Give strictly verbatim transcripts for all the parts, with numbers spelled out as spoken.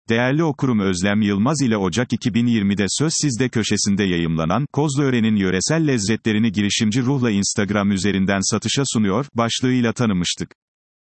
Değerli okurum, Özlem Yılmaz ile Ocak iki bin yirmide Söz Sizde köşesinde yayımlanan, Kozluören'in yöresel lezzetlerini girişimci ruhla Instagram üzerinden satışa sunuyor, başlığıyla tanımıştık.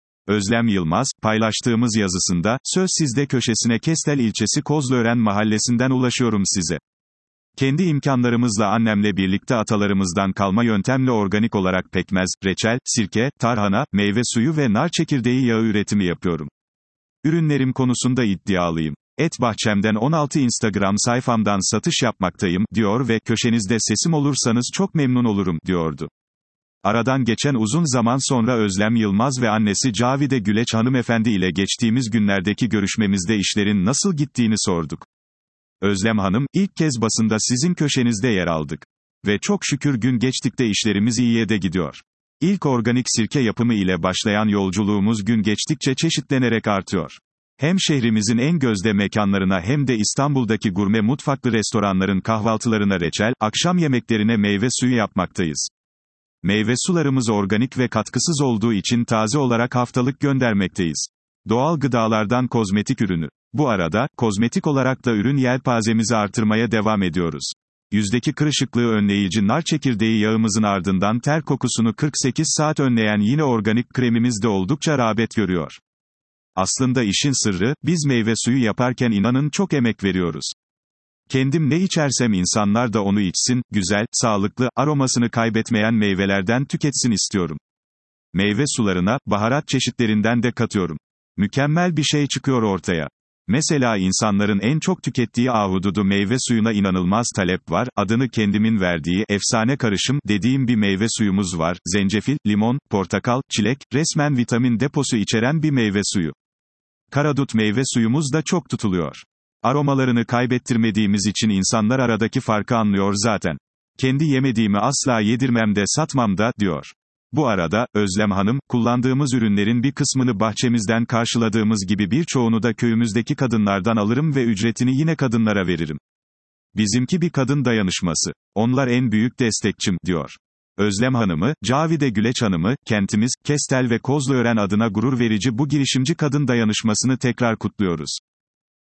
Özlem Yılmaz, paylaştığımız yazısında, Söz Sizde köşesine Kestel ilçesi Kozluören mahallesinden ulaşıyorum size. Kendi imkanlarımızla annemle birlikte atalarımızdan kalma yöntemle organik olarak pekmez, reçel, sirke, tarhana, meyve suyu ve nar çekirdeği yağı üretimi yapıyorum. Ürünlerim konusunda iddialıyım. Et bahçemden on altı Instagram sayfamdan satış yapmaktayım, diyor ve köşenizde sesim olursanız çok memnun olurum, diyordu. Aradan geçen uzun zaman sonra Özlem Yılmaz ve annesi Cavide Güleç hanımefendi ile geçtiğimiz günlerdeki görüşmemizde işlerin nasıl gittiğini sorduk. Özlem Hanım, ilk kez basında sizin köşenizde yer aldık. Ve çok şükür gün geçtikçe işlerimiz iyiye de gidiyor. İlk organik sirke yapımı ile başlayan yolculuğumuz gün geçtikçe çeşitlenerek artıyor. Hem şehrimizin en gözde mekanlarına hem de İstanbul'daki gurme mutfaklı restoranların kahvaltılarına reçel, akşam yemeklerine meyve suyu yapmaktayız. Meyve sularımız organik ve katkısız olduğu için taze olarak haftalık göndermekteyiz. Doğal gıdalardan kozmetik ürünü. Bu arada, kozmetik olarak da ürün yelpazemizi artırmaya devam ediyoruz. Yüzdeki kırışıklığı önleyici nar çekirdeği yağımızın ardından ter kokusunu kırk sekiz saat önleyen yine organik kremimiz de oldukça rağbet görüyor. Aslında işin sırrı, biz meyve suyu yaparken inanın çok emek veriyoruz. Kendim ne içersem insanlar da onu içsin, güzel, sağlıklı, aromasını kaybetmeyen meyvelerden tüketsin istiyorum. Meyve sularına, baharat çeşitlerinden de katıyorum. Mükemmel bir şey çıkıyor ortaya. Mesela insanların en çok tükettiği ahududu meyve suyuna inanılmaz talep var, adını kendimin verdiği, efsane karışım, dediğim bir meyve suyumuz var, zencefil, limon, portakal, çilek, resmen vitamin deposu içeren bir meyve suyu. Karadut meyve suyumuz da çok tutuluyor. Aromalarını kaybettirmediğimiz için insanlar aradaki farkı anlıyor zaten. Kendi yemediğimi asla yedirmem de satmam da, diyor. Bu arada, Özlem Hanım, kullandığımız ürünlerin bir kısmını bahçemizden karşıladığımız gibi birçoğunu da köyümüzdeki kadınlardan alırım ve ücretini yine kadınlara veririm. Bizimki bir kadın dayanışması. Onlar en büyük destekçim, diyor. Özlem Hanım'ı, Cavide Güleç Hanım'ı, kentimiz, Kestel ve Kozluören adına gurur verici bu girişimci kadın dayanışmasını tekrar kutluyoruz.